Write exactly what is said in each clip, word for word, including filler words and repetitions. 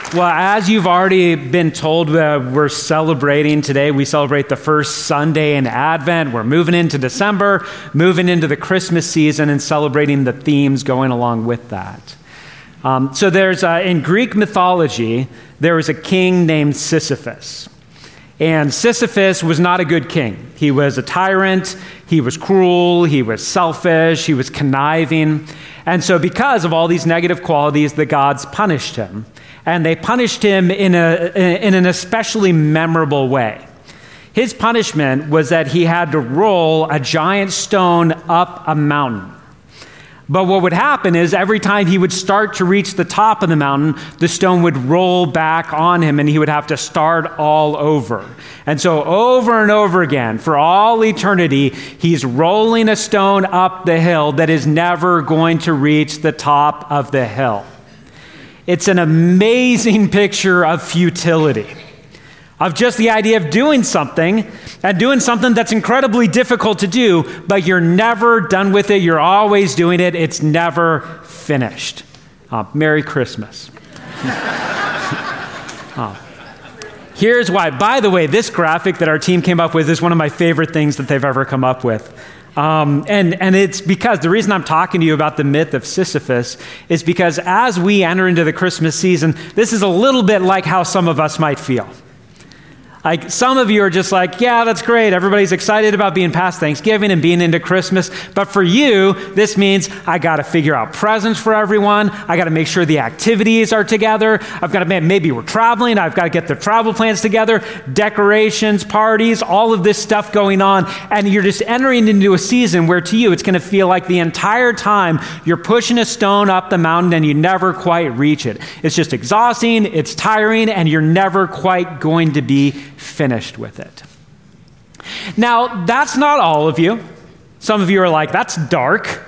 Well, as you've already been told, uh, we're celebrating today. We celebrate the first Sunday in Advent. We're moving into December, moving into the Christmas season, and celebrating the themes going along with that. Um, so there's, uh, in Greek mythology, there was a king named Sisyphus. And Sisyphus was not a good king. He was a tyrant, he was cruel, he was selfish, he was conniving. And so because of all these negative qualities, the gods punished him. And they punished him in, a, in an especially memorable way. His punishment was that he had to roll a giant stone up a mountain. But what would happen is every time he would start to reach the top of the mountain, the stone would roll back on him and he would have to start all over. And so over and over again, for all eternity, he's rolling a stone up the hill that is never going to reach the top of the hill. It's an amazing picture of futility, of just the idea of doing something and doing something that's incredibly difficult to do, but you're never done with it. You're always doing it. It's never finished. Uh, Merry Christmas. uh, here's why. By the way, this graphic that our team came up with is one of my favorite things that they've ever come up with. Um, and, and it's because the reason I'm talking to you about the myth of Sisyphus is because as we enter into the Christmas season, this is a little bit like how some of us might feel. Like some of you are just like, yeah, that's great. Everybody's excited about being past Thanksgiving and being into Christmas. But for you, this means I got to figure out presents for everyone. I got to make sure the activities are together. I've got to, maybe we're traveling. I've got to get the travel plans together, decorations, parties, all of this stuff going on. And you're just entering into a season where to you, it's going to feel like the entire time you're pushing a stone up the mountain and you never quite reach it. It's just exhausting. It's tiring and you're never quite going to be finished with it. Now, that's not all of you. Some of you are like, that's dark.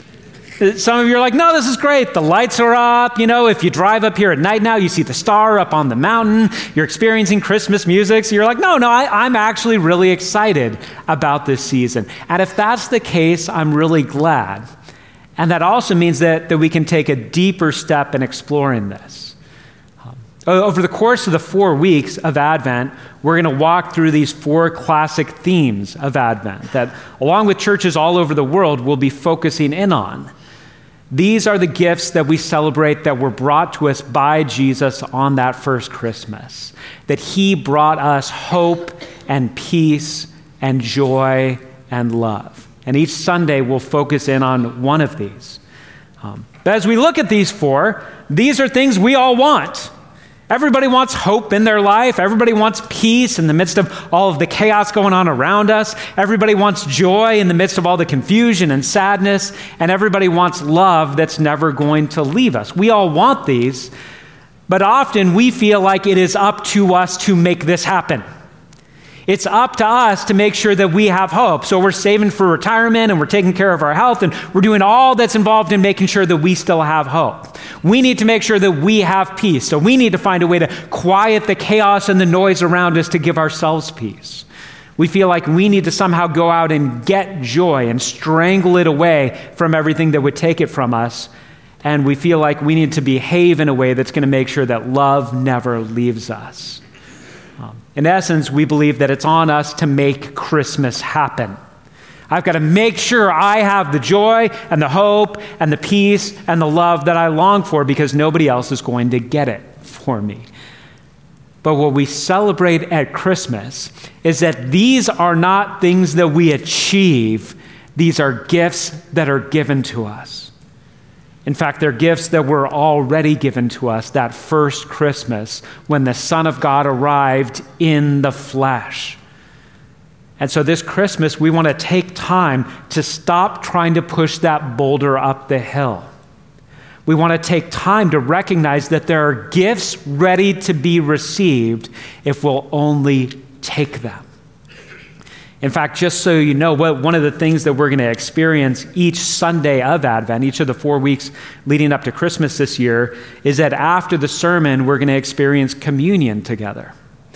Some of you are like, no, this is great. The lights are up. You know, if you drive up here at night now, you see the star up on the mountain. You're experiencing Christmas music. So you're like, no, no, I, I'm actually really excited about this season. And if that's the case, I'm really glad. And that also means that, that we can take a deeper step in exploring this. Over the course of the four weeks of Advent, we're going to walk through these four classic themes of Advent that, along with churches all over the world, we'll be focusing in on. These are the gifts that we celebrate that were brought to us by Jesus on that first Christmas, that he brought us hope and peace and joy and love. And each Sunday, we'll focus in on one of these. Um, but as we look at these four, these are things we all want. Everybody wants hope in their life. Everybody wants peace in the midst of all of the chaos going on around us. Everybody wants joy in the midst of all the confusion and sadness. And everybody wants love that's never going to leave us. We all want these, but often we feel like it is up to us to make this happen. It's up to us to make sure that we have hope. So we're saving for retirement and we're taking care of our health and we're doing all that's involved in making sure that we still have hope. We need to make sure that we have peace. So we need to find a way to quiet the chaos and the noise around us to give ourselves peace. We feel like we need to somehow go out and get joy and strangle it away from everything that would take it from us. And we feel like we need to behave in a way that's going to make sure that love never leaves us. In essence, we believe that it's on us to make Christmas happen. I've got to make sure I have the joy and the hope and the peace and the love that I long for because nobody else is going to get it for me. But what we celebrate at Christmas is that these are not things that we achieve. These are gifts that are given to us. In fact, they're gifts that were already given to us that first Christmas when the Son of God arrived in the flesh. And so this Christmas, we want to take time to stop trying to push that boulder up the hill. We want to take time to recognize that there are gifts ready to be received if we'll only take them. In fact, just so you know, what one of the things that we're going to experience each Sunday of Advent, each of the four weeks leading up to Christmas this year, is that after the sermon, we're going to experience communion together.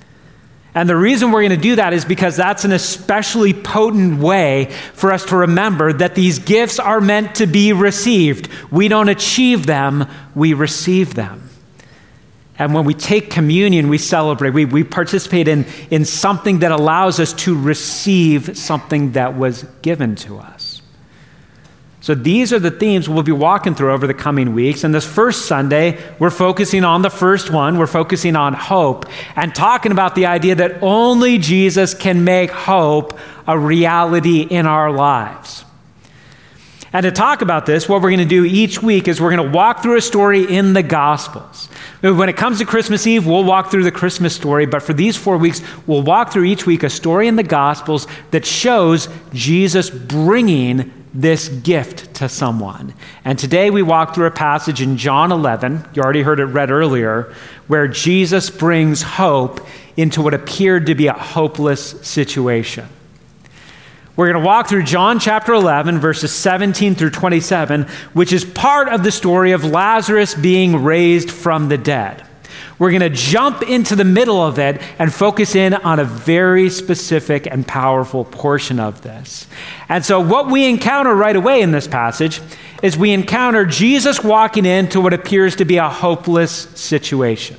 And the reason we're going to do that is because that's an especially potent way for us to remember that these gifts are meant to be received. We don't achieve them, we receive them. And when we take communion, we celebrate. We, we participate in, in something that allows us to receive something that was given to us. So these are the themes we'll be walking through over the coming weeks. And this first Sunday, we're focusing on the first one. We're focusing on hope and talking about the idea that only Jesus can make hope a reality in our lives. And to talk about this, what we're going to do each week is we're going to walk through a story in the Gospels. When it comes to Christmas Eve, we'll walk through the Christmas story, but for these four weeks, we'll walk through each week a story in the Gospels that shows Jesus bringing this gift to someone. And today we walk through a passage in John eleven, you already heard it read earlier, where Jesus brings hope into what appeared to be a hopeless situation. We're going to walk through John chapter eleven, verses seventeen through twenty-seven, which is part of the story of Lazarus being raised from the dead. We're going to jump into the middle of it and focus in on a very specific and powerful portion of this. And so what we encounter right away in this passage is we encounter Jesus walking into what appears to be a hopeless situation.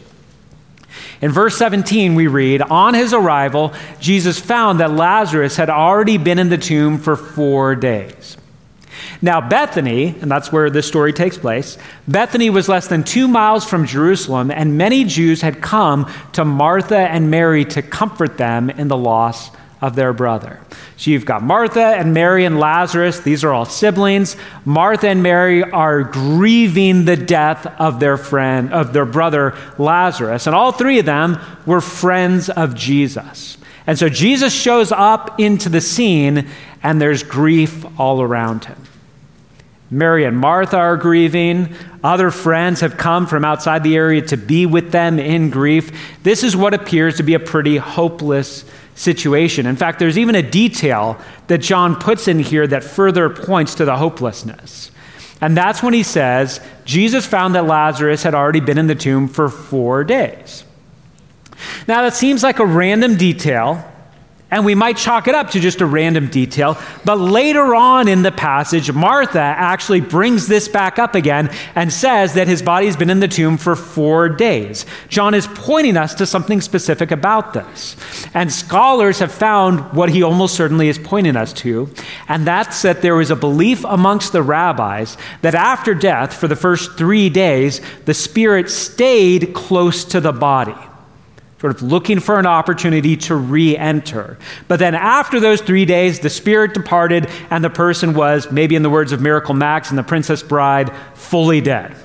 In verse seventeen, we read, "On his arrival, Jesus found that Lazarus had already been in the tomb for four days. Now, Bethany," and that's where this story takes place, "Bethany was less than two miles from Jerusalem, and many Jews had come to Martha and Mary to comfort them in the loss of their brother." So you've got Martha and Mary and Lazarus. These are all siblings. Martha and Mary are grieving the death of their friend, of their brother Lazarus. And all three of them were friends of Jesus. And so Jesus shows up into the scene, and there's grief all around him. Mary and Martha are grieving. Other friends have come from outside the area to be with them in grief. This is what appears to be a pretty hopeless situation. In fact, there's even a detail that John puts in here that further points to the hopelessness. And that's when he says, Jesus found that Lazarus had already been in the tomb for four days. Now, that seems like a random detail, and we might chalk it up to just a random detail, but later on in the passage, Martha actually brings this back up again and says that his body has been in the tomb for four days. John is pointing us to something specific about this. And scholars have found what he almost certainly is pointing us to, and that's that there was a belief amongst the rabbis that after death, for the first three days, the spirit stayed close to the body, sort of looking for an opportunity to re-enter. But then after those three days, the spirit departed, and the person was, maybe in the words of Miracle Max and the Princess Bride, fully dead.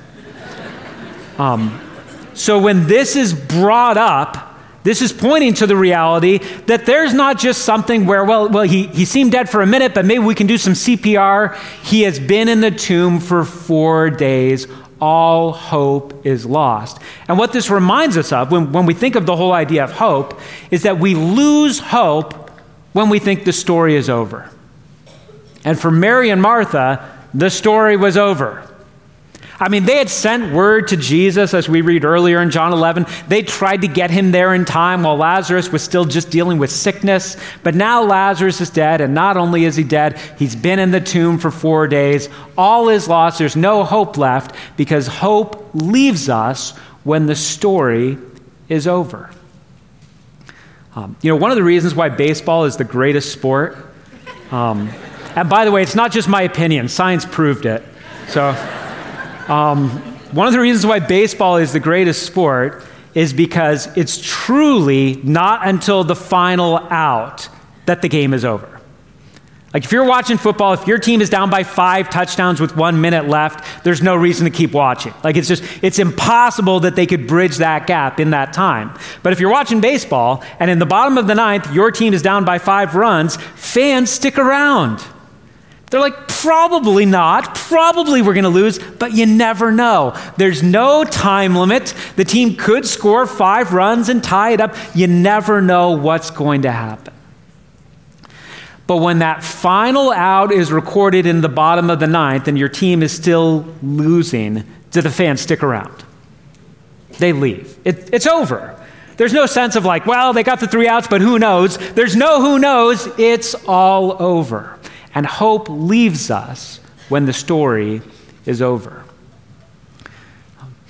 um, so when this is brought up, this is pointing to the reality that there's not just something where, well, well, he, he seemed dead for a minute, but maybe we can do some C P R. He has been in the tomb for four days. All hope is lost. And what this reminds us of when, when we think of the whole idea of hope is that we lose hope when we think the story is over. And for Mary and Martha, the story was over. I mean, they had sent word to Jesus, as we read earlier in John eleven. They tried to get him there in time while Lazarus was still just dealing with sickness. But now Lazarus is dead, and not only is he dead, he's been in the tomb for four days. All is lost. There's no hope left, because hope leaves us when the story is over. Um, you know, one of the reasons why baseball is the greatest sport, um, and by the way, it's not just my opinion. Science proved it. So... Um, one of the reasons why baseball is the greatest sport is because it's truly not until the final out that the game is over. Like if you're watching football, if your team is down by five touchdowns with one minute left, there's no reason to keep watching. Like it's just, it's impossible that they could bridge that gap in that time. But if you're watching baseball and in the bottom of the ninth, your team is down by five runs, fans stick around. They're like, probably not. Probably we're going to lose, but you never know. There's no time limit. The team could score five runs and tie it up. You never know what's going to happen. But when that final out is recorded in the bottom of the ninth and your team is still losing, do the fans stick around? They leave. It, it's over. There's no sense of like, well, they got the three outs, but who knows? There's no who knows. It's all over. And hope leaves us when the story is over.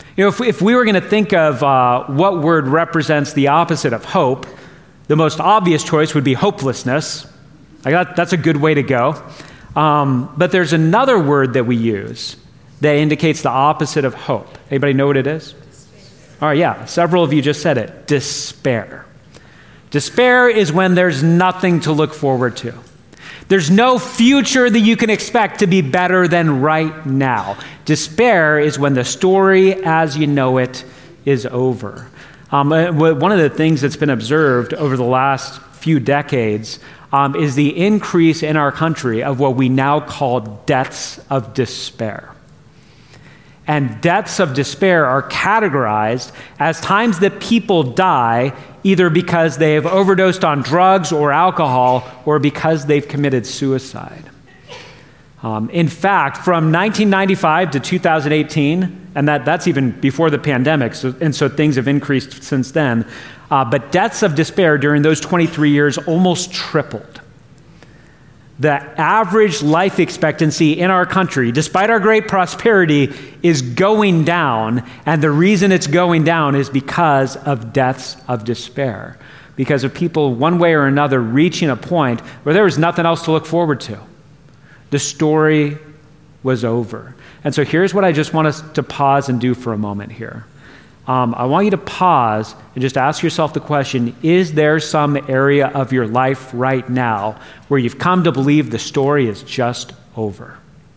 You know, if, if we were going to think of uh, what word represents the opposite of hope, the most obvious choice would be hopelessness. Like that, that's a good way to go. Um, but there's another word that we use that indicates the opposite of hope. Anybody know what it is? All right, yeah, several of you just said it. Despair. Despair is when there's nothing to look forward to. There's no future that you can expect to be better than right now. Despair is when the story as you know it is over. Um, one of the things that's been observed over the last few decades um, is the increase in our country of what we now call deaths of despair. And deaths of despair are categorized as times that people die either because they have overdosed on drugs or alcohol or because they've committed suicide. Um, in fact, from nineteen ninety-five to two thousand eighteen, and that, that's even before the pandemic, so, and so things have increased since then, uh, but deaths of despair during those twenty-three years almost tripled. The average life expectancy in our country, despite our great prosperity, is going down, and the reason it's going down is because of deaths of despair, because of people one way or another reaching a point where there was nothing else to look forward to. The story was over. And so here's what I just want us to pause and do for a moment here. Um, I want you to pause and just ask yourself the question, is there some area of your life right now where you've come to believe the story is just over?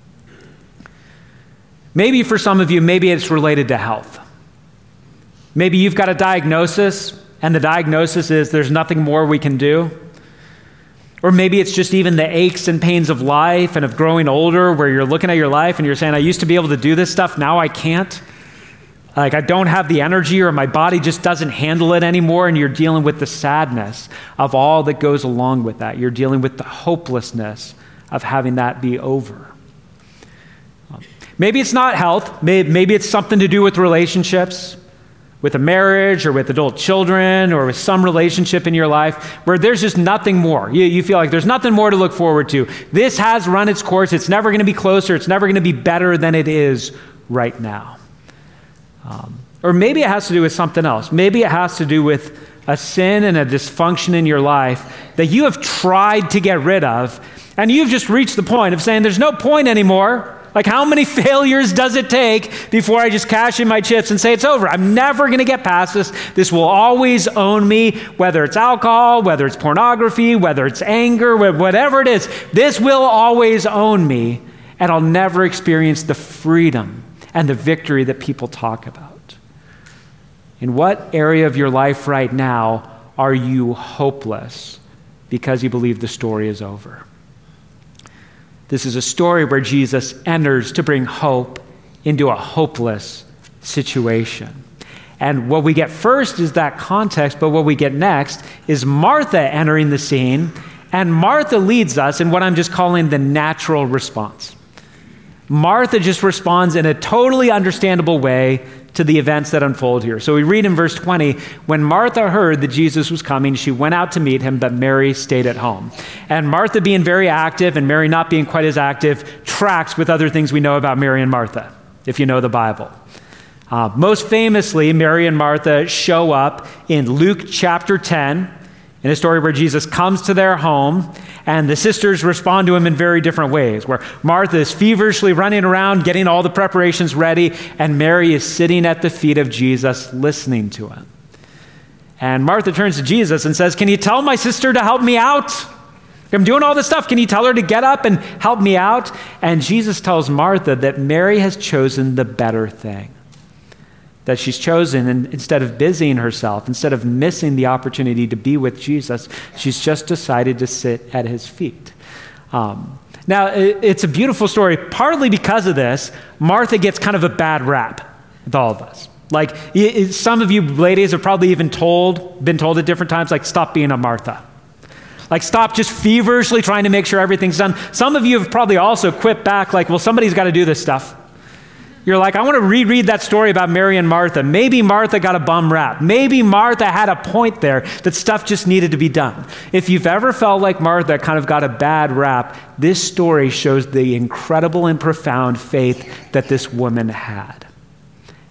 Maybe for some of you, maybe it's related to health. Maybe you've got a diagnosis, and the diagnosis is there's nothing more we can do. Or maybe it's just even the aches and pains of life and of growing older where you're looking at your life and you're saying, I used to be able to do this stuff, now I can't. Like I don't have the energy or my body just doesn't handle it anymore, and you're dealing with the sadness of all that goes along with that. You're dealing with the hopelessness of having that be over. Maybe it's not health. Maybe it's something to do with relationships, with a marriage or with adult children or with some relationship in your life where there's just nothing more. You, you feel like there's nothing more to look forward to. This has run its course. It's never going to be closer. It's never going to be better than it is right now. Um, or maybe it has to do with something else. Maybe it has to do with a sin and a dysfunction in your life that you have tried to get rid of, and you've just reached the point of saying, there's no point anymore. Like, how many failures does it take before I just cash in my chips and say it's over? I'm never going to get past this. This will always own me, whether it's alcohol, whether it's pornography, whether it's anger, whatever it is. This will always own me, and I'll never experience the freedom and the victory that people talk about. In what area of your life right now are you hopeless because you believe the story is over? This is a story where Jesus enters to bring hope into a hopeless situation. And what we get first is that context, but what we get next is Martha entering the scene, and Martha leads us in what I'm just calling the natural response. Martha just responds in a totally understandable way to the events that unfold here. So we read in verse twenty, when Martha heard that Jesus was coming, she went out to meet him, but Mary stayed at home. And Martha being very active and Mary not being quite as active tracks with other things we know about Mary and Martha, if you know the Bible. Uh, most famously, Mary and Martha show up in Luke chapter ten, in a story where Jesus comes to their home, and the sisters respond to him in very different ways, where Martha is feverishly running around, getting all the preparations ready, and Mary is sitting at the feet of Jesus, listening to him. And Martha turns to Jesus and says, can you tell my sister to help me out? I'm doing all this stuff. Can you tell her to get up and help me out? And Jesus tells Martha that Mary has chosen the better thing. That she's chosen, and instead of busying herself, instead of missing the opportunity to be with Jesus, she's just decided to sit at his feet. Um, now, it, it's a beautiful story. Partly because of this, Martha gets kind of a bad rap with all of us. Like, it, some of you ladies have probably even told, been told at different times, like, stop being a Martha. Like, stop just feverishly trying to make sure everything's done. Some of you have probably also quipped back, like, well, somebody's got to do this stuff. You're like, I want to reread that story about Mary and Martha. Maybe Martha got a bum rap. Maybe Martha had a point there that stuff just needed to be done. If you've ever felt like Martha kind of got a bad rap, this story shows the incredible and profound faith that this woman had.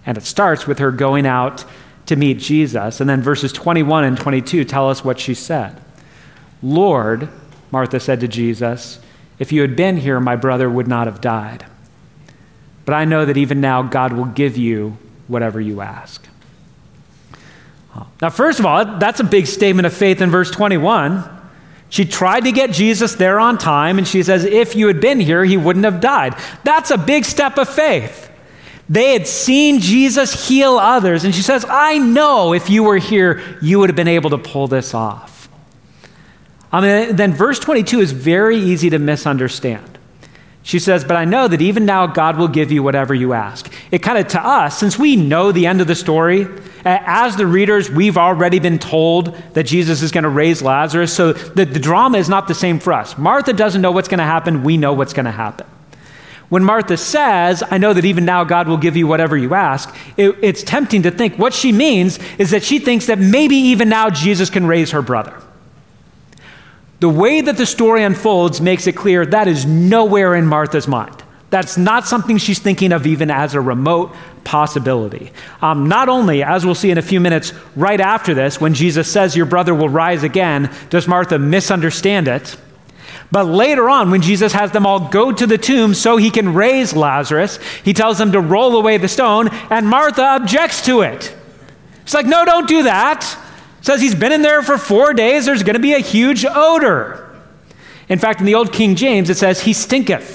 And it starts with her going out to meet Jesus. And then verses twenty-one and twenty-two tell us what she said. Lord, Martha said to Jesus, if you had been here, my brother would not have died. But I know that even now God will give you whatever you ask. Now, first of all, that's a big statement of faith in verse twenty-one. She tried to get Jesus there on time, and she says, if you had been here, he wouldn't have died. That's a big step of faith. They had seen Jesus heal others, and she says, I know if you were here, you would have been able to pull this off. I mean, then verse twenty-two is very easy to misunderstand. She says, but I know that even now God will give you whatever you ask. It kind of, to us, since we know the end of the story, as the readers, we've already been told that Jesus is going to raise Lazarus, so the, the drama is not the same for us. Martha doesn't know what's going to happen. We know what's going to happen. When Martha says, I know that even now God will give you whatever you ask, it, it's tempting to think what she means is that she thinks that maybe even now Jesus can raise her brother. The way that the story unfolds makes it clear that is nowhere in Martha's mind. That's not something she's thinking of even as a remote possibility. Um, not only, as we'll see in a few minutes, right after this, when Jesus says your brother will rise again, does Martha misunderstand it, but later on, when Jesus has them all go to the tomb so he can raise Lazarus, he tells them to roll away the stone, and Martha objects to it. She's like, no, don't do that. Says he's been in there for four days. There's going to be a huge odor. In fact, in the old King James, it says he stinketh.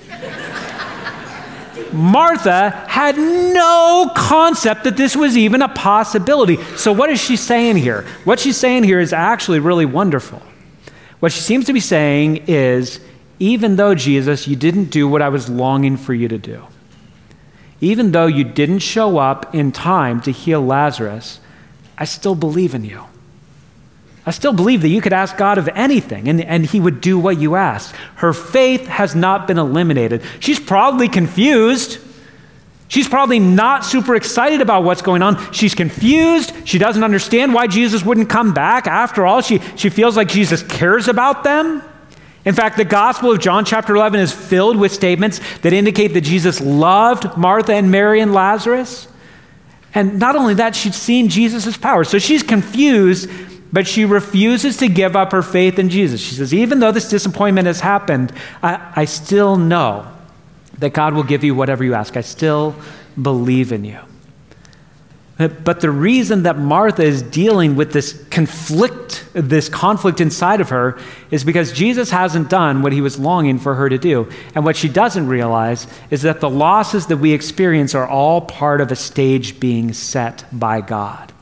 Martha had no concept that this was even a possibility. So what is she saying here? What she's saying here is actually really wonderful. What she seems to be saying is, even though, Jesus, you didn't do what I was longing for you to do, even though you didn't show up in time to heal Lazarus, I still believe in you. I still believe that you could ask God of anything, and, and he would do what you asked. Her faith has not been eliminated. She's probably confused. She's probably not super excited about what's going on. She's confused. She doesn't understand why Jesus wouldn't come back. After all, she, she feels like Jesus cares about them. In fact, the Gospel of John chapter eleven is filled with statements that indicate that Jesus loved Martha and Mary and Lazarus. And not only that, she'd seen Jesus' power. So she's confused, but she refuses to give up her faith in Jesus. She says, even though this disappointment has happened, I, I still know that God will give you whatever you ask. I still believe in you. But the reason that Martha is dealing with this conflict, this conflict inside of her, is because Jesus hasn't done what he was longing for her to do. And what she doesn't realize is that the losses that we experience are all part of a stage being set by God.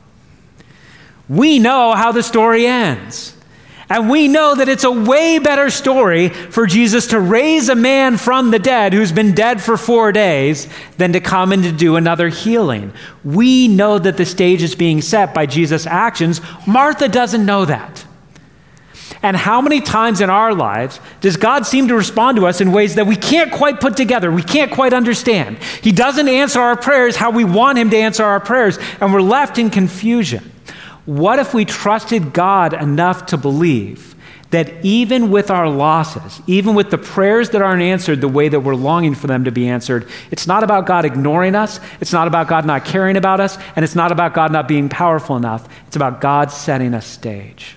We know how the story ends. And we know that it's a way better story for Jesus to raise a man from the dead who's been dead for four days than to come and to do another healing. We know that the stage is being set by Jesus' actions. Martha doesn't know that. And how many times in our lives does God seem to respond to us in ways that we can't quite put together, we can't quite understand? He doesn't answer our prayers how we want him to answer our prayers, and we're left in confusion. What if we trusted God enough to believe that even with our losses, even with the prayers that aren't answered the way that we're longing for them to be answered, it's not about God ignoring us, it's not about God not caring about us, and it's not about God not being powerful enough. It's about God setting a stage.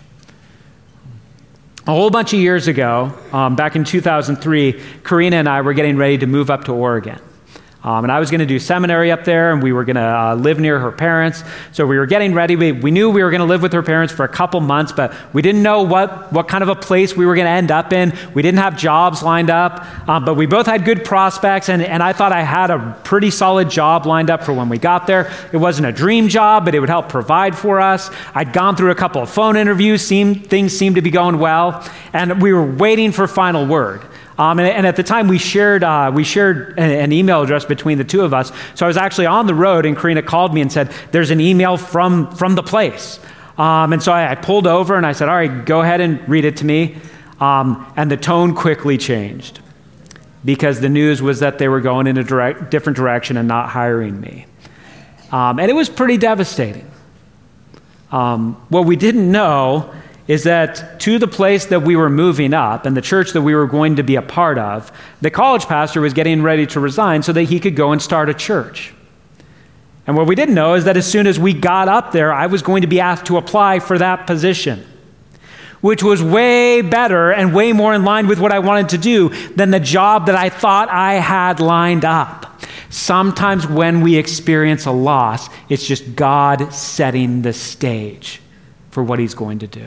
A whole bunch of years ago, um, back in two thousand three, Karina and I were getting ready to move up to Oregon. Um, and I was going to do seminary up there, and we were going to uh, live near her parents. So we were getting ready. We, we knew we were going to live with her parents for a couple months, but we didn't know what, what kind of a place we were going to end up in. We didn't have jobs lined up, um, but we both had good prospects, and, and I thought I had a pretty solid job lined up for when we got there. It wasn't a dream job, but it would help provide for us. I'd gone through a couple of phone interviews. Seemed, things seemed to be going well, and we were waiting for final word. Um, and, and at the time, we shared uh, we shared an, an email address between the two of us. So I was actually on the road, and Karina called me and said, there's an email from, from the place. Um, and so I, I pulled over, and I said, all right, go ahead and read it to me. Um, and the tone quickly changed, because the news was that they were going in a direct, different direction and not hiring me. Um, and it was pretty devastating. Um, what we didn't know is that to the place that we were moving up and the church that we were going to be a part of, the college pastor was getting ready to resign so that he could go and start a church. And what we didn't know is that as soon as we got up there, I was going to be asked to apply for that position, which was way better and way more in line with what I wanted to do than the job that I thought I had lined up. Sometimes when we experience a loss, it's just God setting the stage for what he's going to do.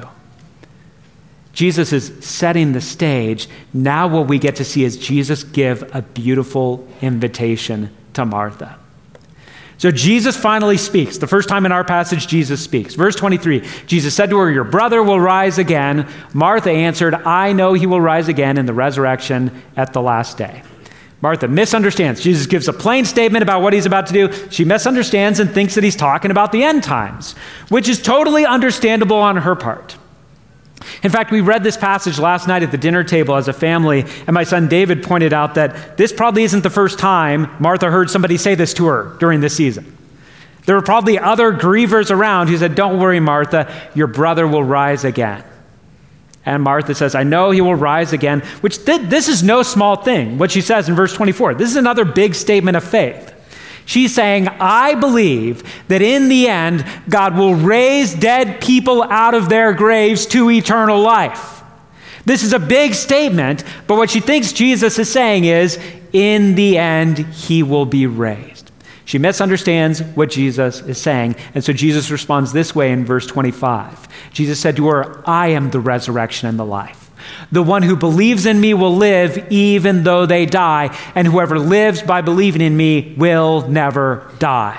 Jesus is setting the stage. Now what we get to see is Jesus give a beautiful invitation to Martha. So Jesus finally speaks. The first time in our passage, Jesus speaks. Verse twenty-three, Jesus said to her, "Your brother will rise again." Martha answered, "I know he will rise again in the resurrection at the last day." Martha misunderstands. Jesus gives a plain statement about what he's about to do. She misunderstands and thinks that he's talking about the end times, which is totally understandable on her part. In fact, we read this passage last night at the dinner table as a family, and my son David pointed out that this probably isn't the first time Martha heard somebody say this to her during this season. There were probably other grievers around who said, "Don't worry, Martha, your brother will rise again." And Martha says, "I know he will rise again," which th- this is no small thing, what she says in verse twenty-four. This is another big statement of faith. She's saying, "I believe that in the end, God will raise dead people out of their graves to eternal life." This is a big statement, but what she thinks Jesus is saying is, in the end, he will be raised. She misunderstands what Jesus is saying, and so Jesus responds this way in verse twenty-five. Jesus said to her, "I am the resurrection and the life. The one who believes in me will live even though they die, and whoever lives by believing in me will never die."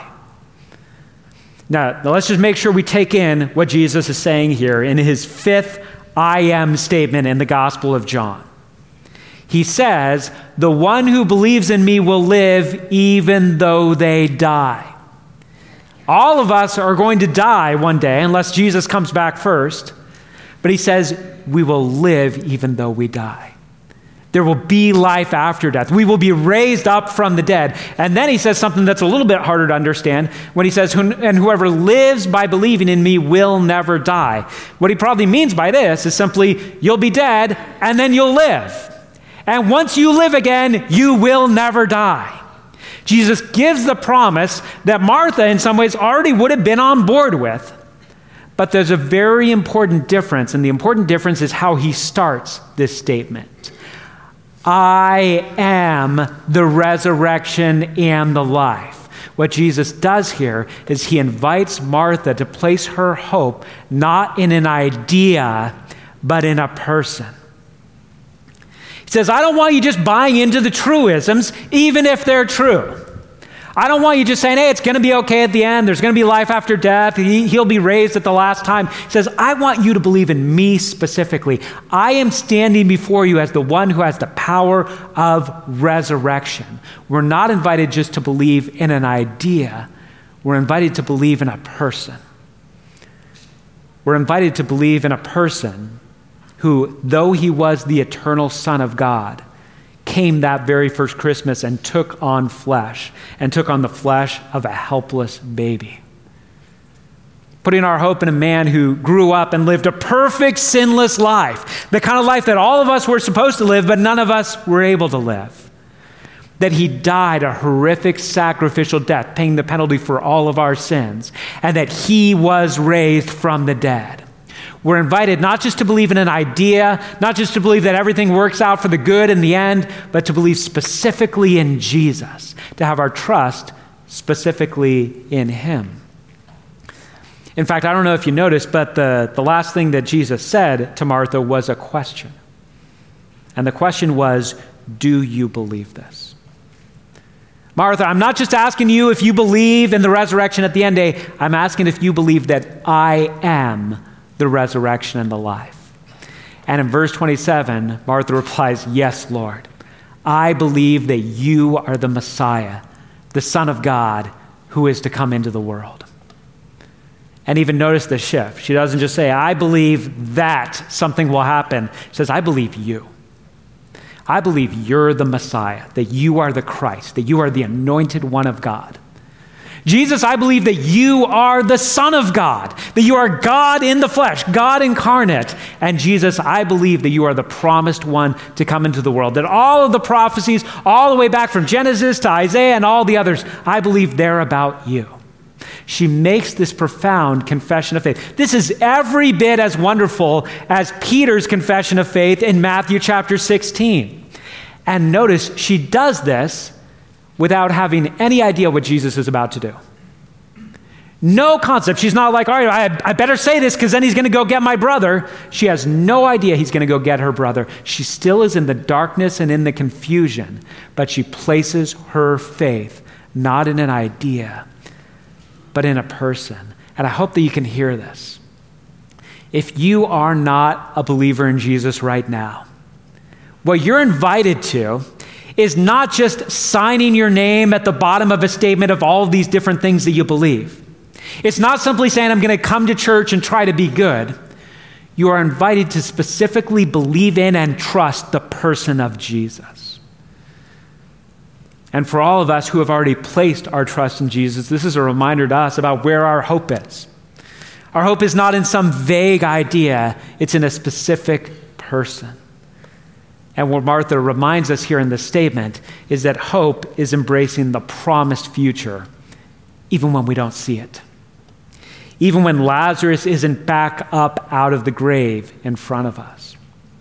Now, now, let's just make sure we take in what Jesus is saying here in his fifth I am statement in the Gospel of John. He says, "The one who believes in me will live even though they die." All of us are going to die one day unless Jesus comes back first. But he says, we will live even though we die. There will be life after death. We will be raised up from the dead. And then he says something that's a little bit harder to understand when he says, "And whoever lives by believing in me will never die." What he probably means by this is simply, you'll be dead and then you'll live. And once you live again, you will never die. Jesus gives the promise that Martha in some ways already would have been on board with. But there's a very important difference, and the important difference is how he starts this statement. "I am the resurrection and the life." What Jesus does here is he invites Martha to place her hope not in an idea, but in a person. He says, "I don't want you just buying into the truisms, even if they're true. I don't want you just saying, hey, it's going to be okay at the end. There's going to be life after death. He, he'll be raised at the last time." He says, "I want you to believe in me specifically. I am standing before you as the one who has the power of resurrection." We're not invited just to believe in an idea. We're invited to believe in a person. We're invited to believe in a person who, though he was the eternal Son of God, came that very first Christmas and took on flesh, and took on the flesh of a helpless baby. Putting our hope in a man who grew up and lived a perfect, sinless life, the kind of life that all of us were supposed to live, but none of us were able to live. That he died a horrific sacrificial death, paying the penalty for all of our sins, and that he was raised from the dead. We're invited not just to believe in an idea, not just to believe that everything works out for the good in the end, but to believe specifically in Jesus, to have our trust specifically in him. In fact, I don't know if you noticed, but the, the last thing that Jesus said to Martha was a question. And the question was, do you believe this? Martha, I'm not just asking you if you believe in the resurrection at the end day. I'm asking if you believe that I am the resurrection and the life. And in verse twenty-seven, Martha replies, "Yes, Lord. I believe that you are the Messiah, the Son of God, who is to come into the world." And even notice the shift. She doesn't just say, "I believe that something will happen." She says, "I believe you. I believe you're the Messiah, that you are the Christ, that you are the anointed one of God. Jesus, I believe that you are the Son of God, that you are God in the flesh, God incarnate. And Jesus, I believe that you are the promised one to come into the world, that all of the prophecies, all the way back from Genesis to Isaiah and all the others, I believe they're about you. She makes this profound confession of faith. This is every bit as wonderful as Peter's confession of faith in Matthew chapter sixteen. And notice she does this without having any idea what Jesus is about to do. No concept. She's not like, all right, I, I better say this because then he's going to go get my brother. She has no idea he's going to go get her brother. She still is in the darkness and in the confusion, but she places her faith not in an idea, but in a person. And I hope that you can hear this. If you are not a believer in Jesus right now, what you're invited to is not just signing your name at the bottom of a statement of all of these different things that you believe. It's not simply saying, I'm going to come to church and try to be good. You are invited to specifically believe in and trust the person of Jesus. And for all of us who have already placed our trust in Jesus, this is a reminder to us about where our hope is. Our hope is not in some vague idea, it's in a specific person. And what Martha reminds us here in this statement is that hope is embracing the promised future, even when we don't see it. Even when Lazarus isn't back up out of the grave in front of us.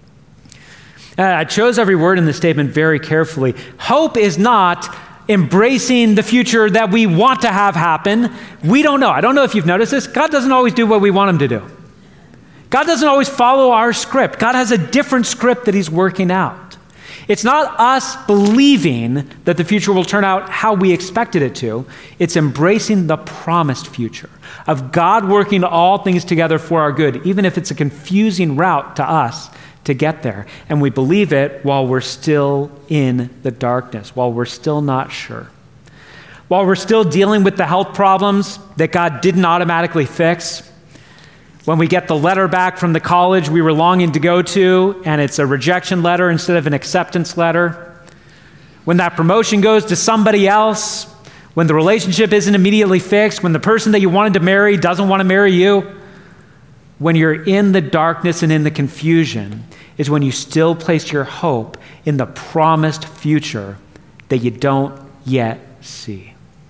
Uh, I chose every word in the statement very carefully. Hope is not embracing the future that we want to have happen. We don't know. I don't know if you've noticed this. God doesn't always do what we want him to do. God doesn't always follow our script. God has a different script that he's working out. It's not us believing that the future will turn out how we expected it to. It's embracing the promised future of God working all things together for our good, even if it's a confusing route to us to get there. And we believe it while we're still in the darkness, while we're still not sure. While we're still dealing with the health problems that God didn't automatically fix. When we get the letter back from the college we were longing to go to, and it's a rejection letter instead of an acceptance letter. When that promotion goes to somebody else, when the relationship isn't immediately fixed, when the person that you wanted to marry doesn't want to marry you, when you're in the darkness and in the confusion, is when you still place your hope in the promised future that you don't yet see.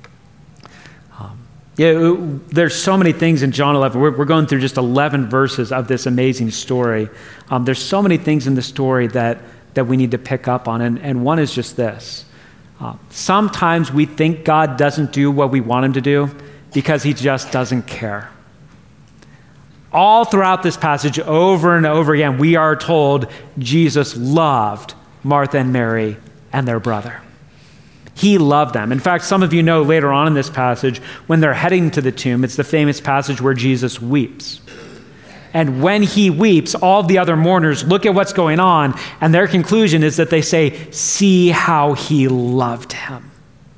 Yeah, there's so many things in John eleven. We're, we're going through just eleven verses of this amazing story. Um, there's so many things in the story that, that we need to pick up on, and, and one is just this. Uh, sometimes we think God doesn't do what we want him to do because he just doesn't care. All throughout this passage, over and over again, we are told Jesus loved Martha and Mary and their brother. He loved them. In fact, some of you know later on in this passage, when they're heading to the tomb, it's the famous passage where Jesus weeps. And when he weeps, all the other mourners look at what's going on, and their conclusion is that they say, see how he loved him.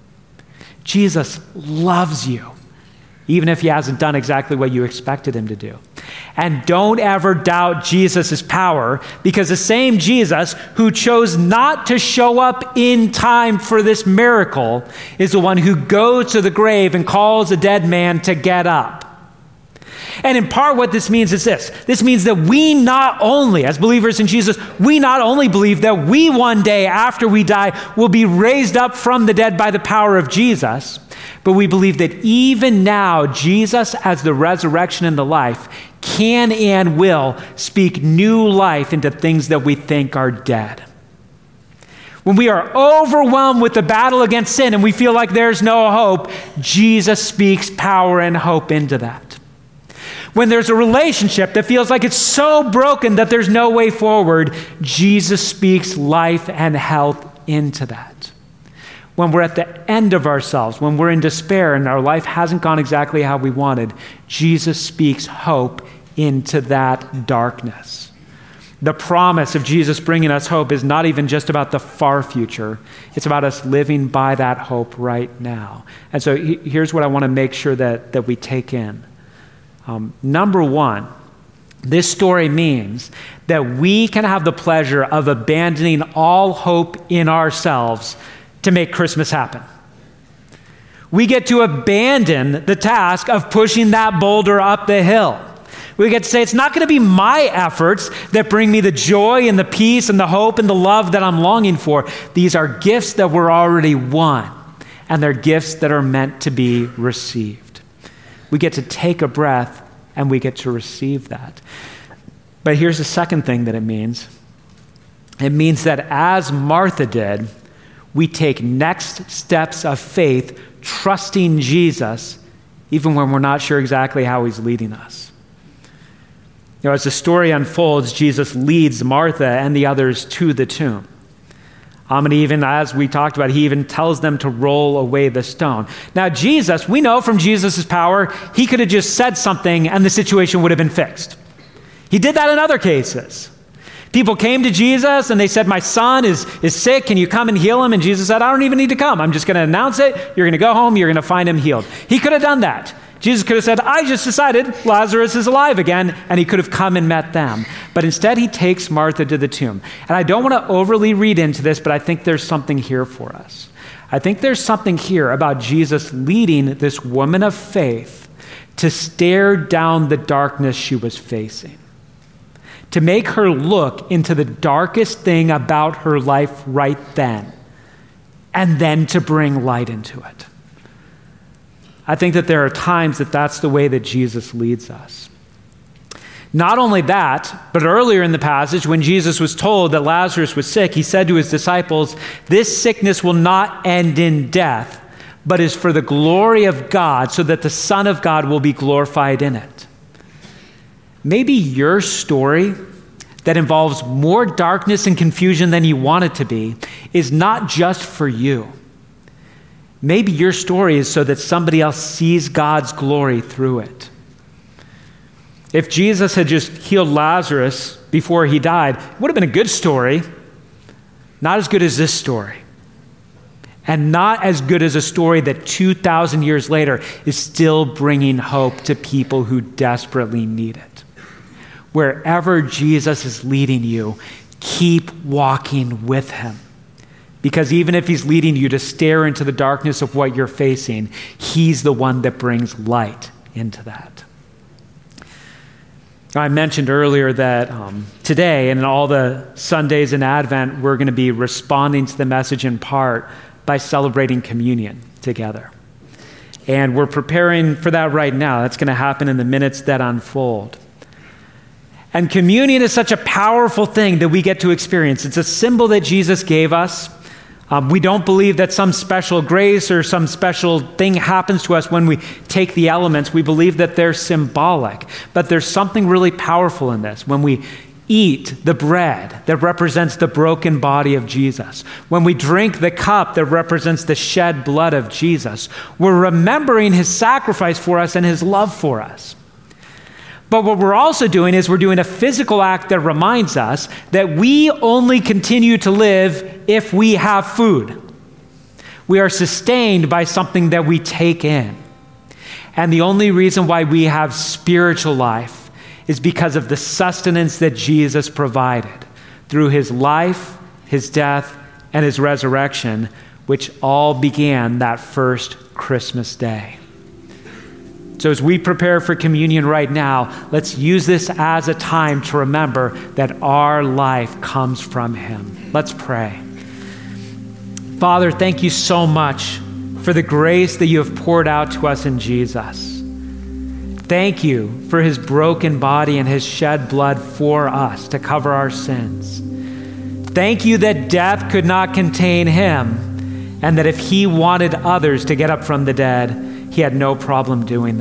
Jesus loves you, even if he hasn't done exactly what you expected him to do. And don't ever doubt Jesus' power, because the same Jesus who chose not to show up in time for this miracle is the one who goes to the grave and calls a dead man to get up. And in part what this means is this. This means that we not only, as believers in Jesus, we not only believe that we one day after we die will be raised up from the dead by the power of Jesus, but we believe that even now, Jesus, as the resurrection and the life, can and will speak new life into things that we think are dead. When we are overwhelmed with the battle against sin and we feel like there's no hope, Jesus speaks power and hope into that. When there's a relationship that feels like it's so broken that there's no way forward, Jesus speaks life and health into that. When we're at the end of ourselves, when we're in despair and our life hasn't gone exactly how we wanted, Jesus speaks hope into that darkness. The promise of Jesus bringing us hope is not even just about the far future. It's about us living by that hope right now. And so here's what I want to make sure that, that we take in. Um, number one, this story means that we can have the pleasure of abandoning all hope in ourselves to make Christmas happen. We get to abandon the task of pushing that boulder up the hill. We get to say, it's not going to be my efforts that bring me the joy and the peace and the hope and the love that I'm longing for. These are gifts that were already won, and they're gifts that are meant to be received. We get to take a breath and we get to receive that. But here's the second thing that it means. It means that as Martha did, we take next steps of faith, trusting Jesus, even when we're not sure exactly how he's leading us. You know, as the story unfolds, Jesus leads Martha and the others to the tomb. Um, and even as we talked about, he even tells them to roll away the stone. Now, Jesus, we know from Jesus' power, he could have just said something and the situation would have been fixed. He did that in other cases. People came to Jesus and they said, my son is, is sick. Can you come and heal him? And Jesus said, I don't even need to come. I'm just going to announce it. You're going to go home. You're going to find him healed. He could have done that. Jesus could have said, I just decided Lazarus is alive again, and he could have come and met them. But instead, he takes Martha to the tomb. And I don't want to overly read into this, but I think there's something here for us. I think there's something here about Jesus leading this woman of faith to stare down the darkness she was facing, to make her look into the darkest thing about her life right then, and then to bring light into it. I think that there are times that that's the way that Jesus leads us. Not only that, but earlier in the passage, when Jesus was told that Lazarus was sick, he said to his disciples, this sickness will not end in death, but is for the glory of God, so that the Son of God will be glorified in it. Maybe your story that involves more darkness and confusion than you want it to be is not just for you. Maybe your story is so that somebody else sees God's glory through it. If Jesus had just healed Lazarus before he died, it would have been a good story. Not as good as this story. And not as good as a story that two thousand years later is still bringing hope to people who desperately need it. Wherever Jesus is leading you, keep walking with him. Because even if he's leading you to stare into the darkness of what you're facing, he's the one that brings light into that. I mentioned earlier that um, today and in all the Sundays in Advent, we're going to be responding to the message in part by celebrating communion together. And we're preparing for that right now. That's going to happen in the minutes that unfold. And communion is such a powerful thing that we get to experience. It's a symbol that Jesus gave us. Um, we don't believe that some special grace or some special thing happens to us when we take the elements. We believe that they're symbolic. But there's something really powerful in this. When we eat the bread that represents the broken body of Jesus, when we drink the cup that represents the shed blood of Jesus, we're remembering his sacrifice for us and his love for us. But what we're also doing is we're doing a physical act that reminds us that we only continue to live if we have food. We are sustained by something that we take in. And the only reason why we have spiritual life is because of the sustenance that Jesus provided through his life, his death, and his resurrection, which all began that first Christmas day. So as we prepare for communion right now, let's use this as a time to remember that our life comes from him. Let's pray. Father, thank you so much for the grace that you have poured out to us in Jesus. Thank you for his broken body and his shed blood for us to cover our sins. Thank you that death could not contain him, and that if he wanted others to get up from the dead, he had no problem doing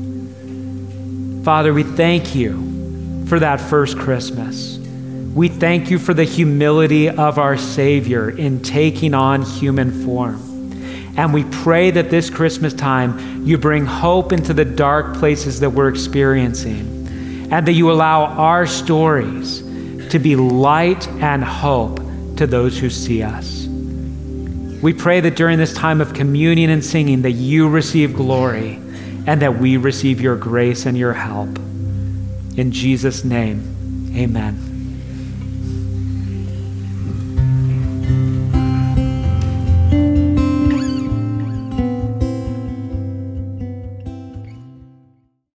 that. Father, we thank you for that first Christmas. We thank you for the humility of our Savior in taking on human form. And we pray that this Christmas time, you bring hope into the dark places that we're experiencing, and that you allow our stories to be light and hope to those who see us. We pray that during this time of communion and singing that you receive glory and that we receive your grace and your help. In Jesus' name, amen.